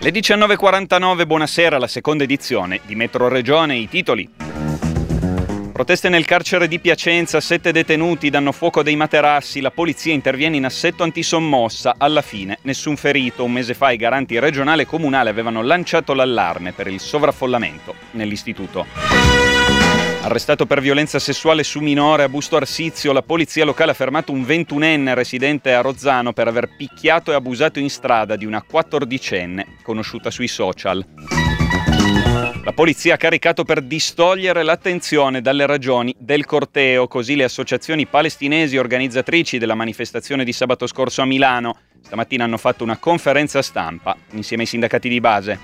Le 19.49, buonasera, la seconda edizione di Metro Regione, i titoli. Proteste nel carcere di Piacenza, 7 detenuti danno fuoco dei materassi, la polizia interviene in assetto antisommossa, alla fine nessun ferito. Un mese fa i garanti regionale e comunale avevano lanciato l'allarme per il sovraffollamento nell'istituto. Arrestato per violenza sessuale su minore a Busto Arsizio, la polizia locale ha fermato un 21enne residente a Rozzano per aver picchiato e abusato in strada di una 14enne conosciuta sui social. La polizia ha caricato per distogliere l'attenzione dalle ragioni del corteo, così le associazioni palestinesi organizzatrici della manifestazione di sabato scorso a Milano stamattina hanno fatto una conferenza stampa insieme ai sindacati di base.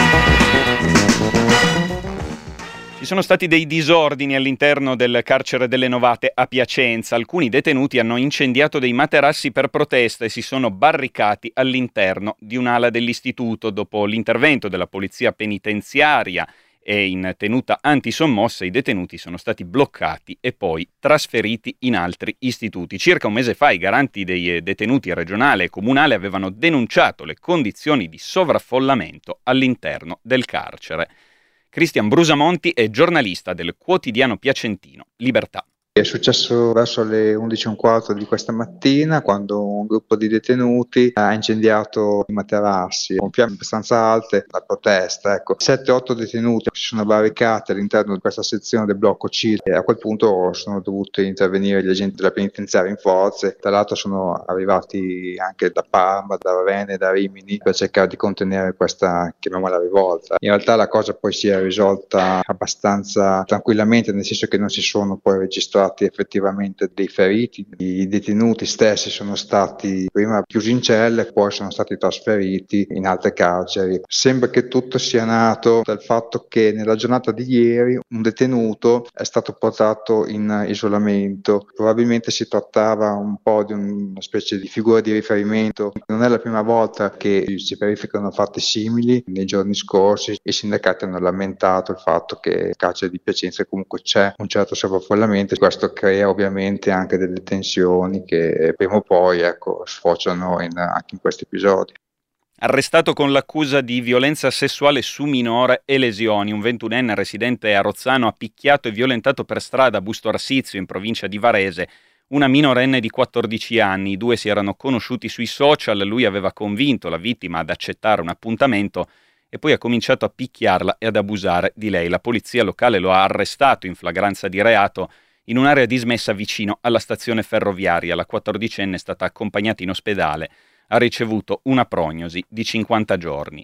Ci sono stati dei disordini all'interno del carcere delle Novate a Piacenza. Alcuni detenuti hanno incendiato dei materassi per protesta e si sono barricati all'interno di un'ala dell'istituto. Dopo l'intervento della polizia penitenziaria e in tenuta antisommossa, i detenuti sono stati bloccati e poi trasferiti in altri istituti. Circa un mese fa i garanti dei detenuti regionale e comunale avevano denunciato le condizioni di sovraffollamento all'interno del carcere. Cristian Brusamonti è giornalista del quotidiano piacentino Libertà. È successo verso le 11:15 di questa mattina, quando un gruppo di detenuti ha incendiato i materassi con fiamme abbastanza alte, la protesta. 7-8 detenuti si sono barricati all'interno di questa sezione del blocco C e a quel punto sono dovuti intervenire gli agenti della penitenziaria in forze. Tra l'altro sono arrivati anche da Parma, da Ravenna e da Rimini per cercare di contenere questa, chiamiamola, rivolta. In realtà la cosa poi si è risolta abbastanza tranquillamente, nel senso che non si sono poi registrati effettivamente dei feriti. I detenuti stessi sono stati prima chiusi in celle, poi sono stati trasferiti in altre carceri. Sembra che tutto sia nato dal fatto che nella giornata di ieri un detenuto è stato portato in isolamento. Probabilmente si trattava un po' di una specie di figura di riferimento. Non è la prima volta che si verificano fatti simili. Nei giorni scorsi i sindacati hanno lamentato il fatto che nel carcere di Piacenza comunque c'è un certo sovraffollamento. Questo crea ovviamente anche delle tensioni che prima o poi sfociano anche in questi episodi. Arrestato con l'accusa di violenza sessuale su minore e lesioni, un 21enne residente a Rozzano ha picchiato e violentato per strada a Busto Arsizio, in provincia di Varese, una minorenne di 14 anni. I due si erano conosciuti sui social, lui aveva convinto la vittima ad accettare un appuntamento e poi ha cominciato a picchiarla e ad abusare di lei. La polizia locale lo ha arrestato in flagranza di reato in un'area dismessa vicino alla stazione ferroviaria. La 14enne è stata accompagnata in ospedale, ha ricevuto una prognosi di 50 giorni.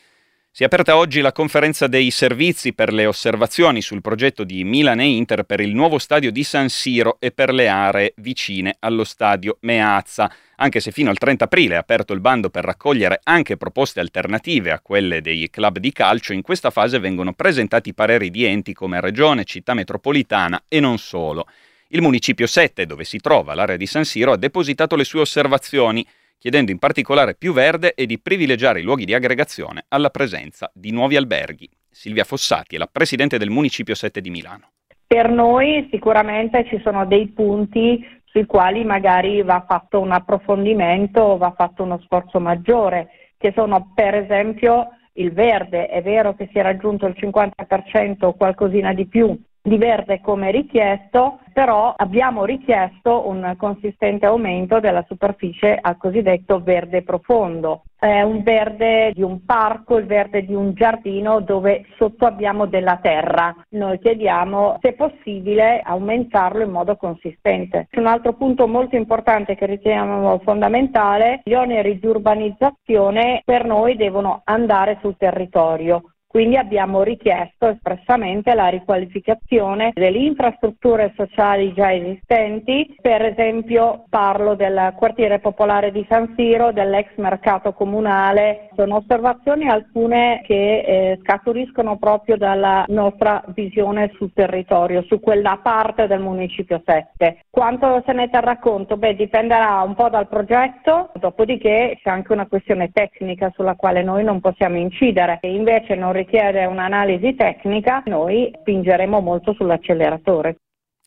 Si è aperta oggi la conferenza dei servizi per le osservazioni sul progetto di Milan e Inter per il nuovo stadio di San Siro e per le aree vicine allo stadio Meazza, anche se fino al 30 aprile è aperto il bando per raccogliere anche proposte alternative a quelle dei club di calcio. In questa fase vengono presentati pareri di enti come Regione, Città Metropolitana e non solo. Il Municipio 7, dove si trova l'area di San Siro, ha depositato le sue osservazioni, chiedendo in particolare più verde e di privilegiare i luoghi di aggregazione alla presenza di nuovi alberghi. Silvia Fossati è la presidente del Municipio 7 di Milano. Per noi sicuramente ci sono dei punti sui quali magari va fatto un approfondimento o va fatto uno sforzo maggiore, che sono per esempio il verde. È vero che si è raggiunto il 50% o qualcosina di più di verde come richiesto, però abbiamo richiesto un consistente aumento della superficie al cosiddetto verde profondo. È un verde di un parco, il verde di un giardino dove sotto abbiamo della terra. Noi chiediamo, se possibile, aumentarlo in modo consistente. Un altro punto molto importante che riteniamo fondamentale: gli oneri di urbanizzazione per noi devono andare sul territorio. Quindi abbiamo richiesto espressamente la riqualificazione delle infrastrutture sociali già esistenti. Per esempio parlo del quartiere popolare di San Siro, dell'ex mercato comunale. Sono osservazioni alcune che scaturiscono proprio dalla nostra visione sul territorio, su quella parte del Municipio 7. Quanto se ne terrà conto? Dipenderà un po' dal progetto, dopodiché c'è anche una questione tecnica sulla quale noi non possiamo incidere. E invece non richiede un'analisi tecnica, noi spingeremo molto sull'acceleratore.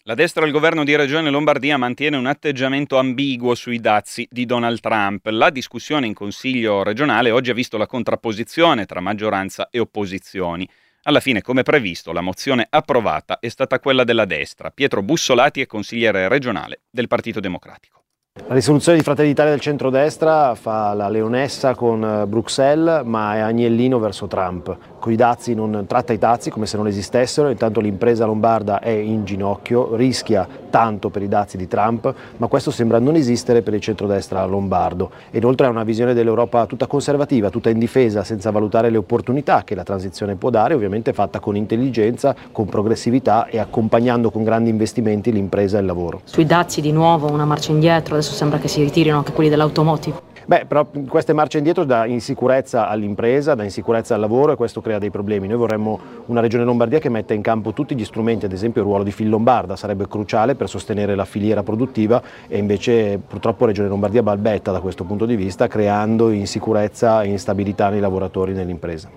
La destra al governo di Regione Lombardia mantiene un atteggiamento ambiguo sui dazi di Donald Trump. La discussione in Consiglio regionale oggi ha visto la contrapposizione tra maggioranza e opposizioni. Alla fine, come previsto, la mozione approvata è stata quella della destra. Pietro Bussolati è consigliere regionale del Partito Democratico. La risoluzione di Fratelli d'Italia del centrodestra fa la leonessa con Bruxelles, ma è agnellino verso Trump. Con i dazi non tratta i dazi come se non esistessero, intanto l'impresa lombarda è in ginocchio, rischia tanto per i dazi di Trump, ma questo sembra non esistere per il centrodestra lombardo. E inoltre ha una visione dell'Europa tutta conservativa, tutta indifesa, senza valutare le opportunità che la transizione può dare, ovviamente fatta con intelligenza, con progressività e accompagnando con grandi investimenti l'impresa e il lavoro. Sui dazi di nuovo una marcia indietro, adesso sembra che si ritirino anche quelli dell'automotive. Però queste marce indietro dà insicurezza all'impresa, dà insicurezza al lavoro e questo crea dei problemi. Noi vorremmo una regione Lombardia che metta in campo tutti gli strumenti, ad esempio il ruolo di Fillombarda sarebbe cruciale per sostenere la filiera produttiva e invece purtroppo regione Lombardia balbetta da questo punto di vista, creando insicurezza e instabilità nei lavoratori e nell'impresa.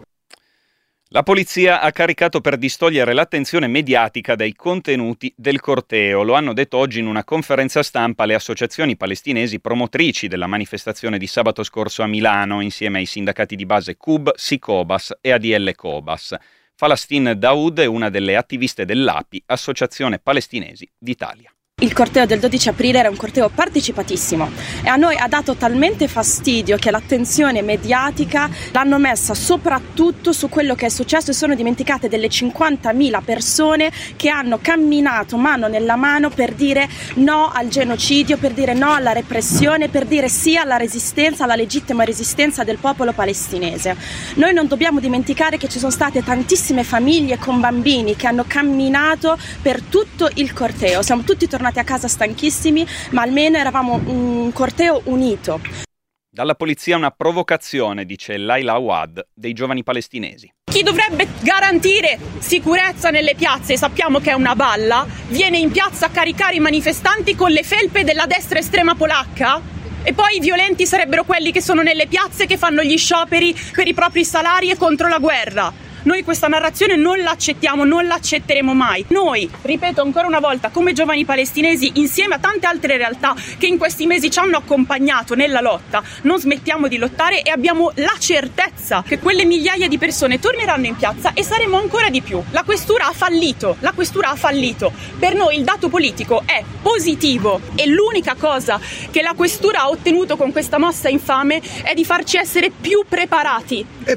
La polizia ha caricato per distogliere l'attenzione mediatica dai contenuti del corteo. Lo hanno detto oggi in una conferenza stampa le associazioni palestinesi promotrici della manifestazione di sabato scorso a Milano, insieme ai sindacati di base CUB, Sicobas e ADL Cobas. Falastin Daoud è una delle attiviste dell'API, Associazione Palestinesi d'Italia. Il corteo del 12 aprile era un corteo partecipatissimo e a noi ha dato talmente fastidio che l'attenzione mediatica l'hanno messa soprattutto su quello che è successo e sono dimenticate delle 50.000 persone che hanno camminato mano nella mano per dire no al genocidio, per dire no alla repressione, per dire sì alla resistenza, alla legittima resistenza del popolo palestinese. Noi non dobbiamo dimenticare che ci sono state tantissime famiglie con bambini che hanno camminato per tutto il corteo. Siamo tutti tornati a casa stanchissimi, ma almeno eravamo un corteo unito. Dalla polizia una provocazione, dice Laila Awad, dei giovani palestinesi. Chi dovrebbe garantire sicurezza nelle piazze, sappiamo che è una balla, viene in piazza a caricare i manifestanti con le felpe della destra estrema polacca? E poi i violenti sarebbero quelli che sono nelle piazze, che fanno gli scioperi per i propri salari e contro la guerra. Noi questa narrazione non l'accettiamo, non l'accetteremo mai. Noi, ripeto ancora una volta, come giovani palestinesi, insieme a tante altre realtà che in questi mesi ci hanno accompagnato nella lotta, non smettiamo di lottare e abbiamo la certezza che quelle migliaia di persone torneranno in piazza e saremo ancora di più. La questura ha fallito. Per noi il dato politico è positivo e l'unica cosa che la questura ha ottenuto con questa mossa infame è di farci essere più preparati e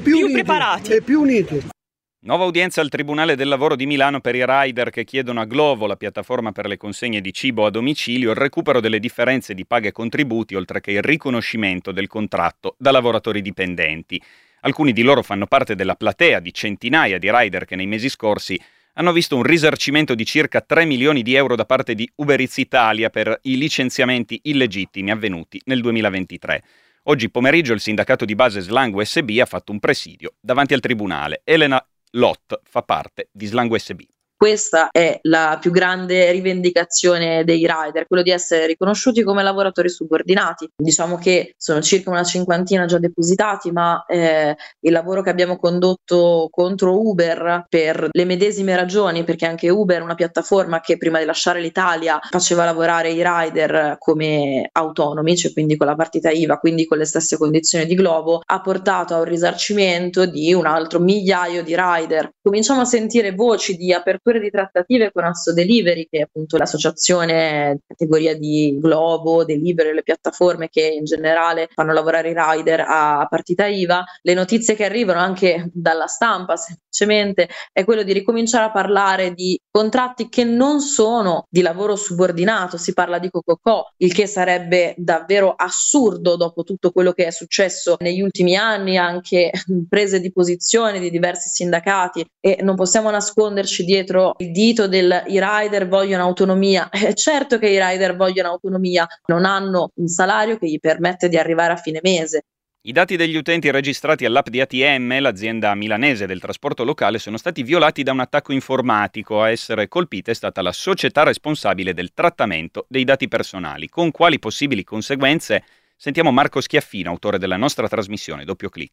più uniti. Nuova udienza al Tribunale del Lavoro di Milano per i rider che chiedono a Glovo, la piattaforma per le consegne di cibo a domicilio, il recupero delle differenze di paghe e contributi, oltre che il riconoscimento del contratto da lavoratori dipendenti. Alcuni di loro fanno parte della platea di centinaia di rider che nei mesi scorsi hanno visto un risarcimento di circa 3 milioni di euro da parte di Uber Eats Italia per i licenziamenti illegittimi avvenuti nel 2023. Oggi pomeriggio il sindacato di base Slang USB ha fatto un presidio davanti al tribunale. Elena Lott fa parte di Slang USB. Questa è la più grande rivendicazione dei rider, quello di essere riconosciuti come lavoratori subordinati. Diciamo che sono circa una cinquantina già depositati, ma il lavoro che abbiamo condotto contro Uber per le medesime ragioni, perché anche Uber è una piattaforma che prima di lasciare l'Italia faceva lavorare i rider come autonomi, cioè quindi con la partita IVA, quindi con le stesse condizioni di Glovo, ha portato a un risarcimento di un altro migliaio di rider. Cominciamo a sentire voci di apertura di trattative con Asso Delivery, che è appunto l'associazione categoria di Glovo, Delivery, le piattaforme che in generale fanno lavorare i rider a partita IVA. Le notizie che arrivano anche dalla stampa semplicemente è quello di ricominciare a parlare di contratti che non sono di lavoro subordinato, si parla di co-co-co, il che sarebbe davvero assurdo dopo tutto quello che è successo negli ultimi anni, anche prese di posizione di diversi sindacati, e non possiamo nasconderci dietro il dito i rider vogliono autonomia. Certo che i rider vogliono autonomia, non hanno un salario che gli permette di arrivare a fine mese. I dati degli utenti registrati all'app di ATM, l'azienda milanese del trasporto locale, sono stati violati da un attacco informatico. A essere colpita è stata la società responsabile del trattamento dei dati personali. Con quali possibili conseguenze? Sentiamo Marco Schiaffino, autore della nostra trasmissione Doppio Clic.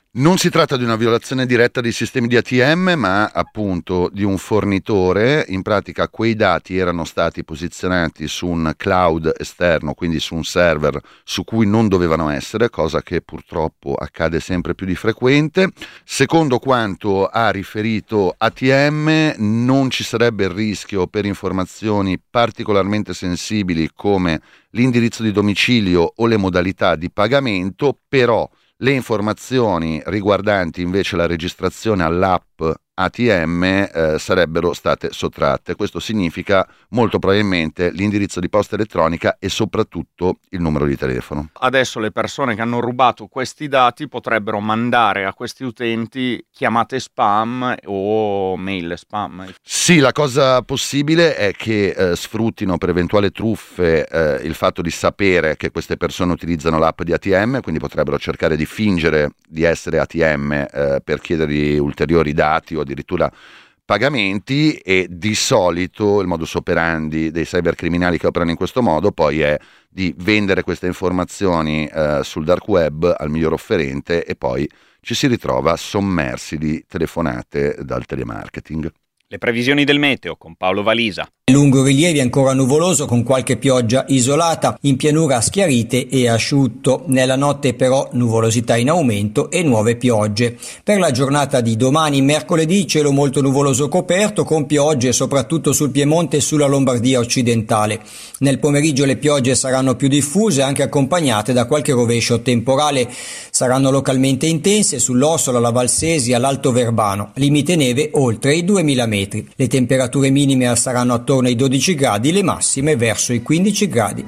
Non si tratta di una violazione diretta dei sistemi di ATM, ma appunto di un fornitore. In pratica quei dati erano stati posizionati su un cloud esterno, quindi su un server su cui non dovevano essere, cosa che purtroppo accade sempre più di frequente. Secondo quanto ha riferito ATM, non ci sarebbe il rischio per informazioni particolarmente sensibili come l'indirizzo di domicilio o le modalità di pagamento, però le informazioni riguardanti invece la registrazione all'app ATM sarebbero state sottratte. Questo significa molto probabilmente l'indirizzo di posta elettronica e soprattutto il numero di telefono. Adesso le persone che hanno rubato questi dati potrebbero mandare a questi utenti chiamate spam o mail spam. Sì, la cosa possibile è che sfruttino per eventuali truffe il fatto di sapere che queste persone utilizzano l'app di ATM, quindi potrebbero cercare di fingere di essere ATM per chiedergli ulteriori dati o addirittura pagamenti, e di solito il modus operandi dei cybercriminali che operano in questo modo poi è di vendere queste informazioni sul dark web al miglior offerente e poi ci si ritrova sommersi di telefonate dal telemarketing. Le previsioni del meteo con Paolo Valisa. Lungo rilievi ancora nuvoloso con qualche pioggia isolata, in pianura schiarite e asciutto. Nella notte però nuvolosità in aumento e nuove piogge. Per la giornata di domani, mercoledì, cielo molto nuvoloso coperto con piogge soprattutto sul Piemonte e sulla Lombardia occidentale. Nel pomeriggio le piogge saranno più diffuse, anche accompagnate da qualche rovescio temporale. Saranno localmente intense sull'Ossola, la Valsesia, l'Alto Verbano. Limite neve oltre i 2000 metri. Le temperature minime saranno attorno ai 12 gradi, le massime verso i 15 gradi.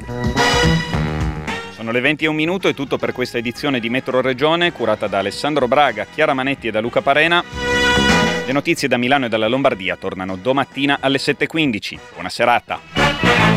Sono le 20:01, è tutto per questa edizione di Metro Regione, curata da Alessandro Braga, Chiara Manetti e da Luca Parena. Le notizie da Milano e dalla Lombardia tornano domattina alle 7:15. Buona serata.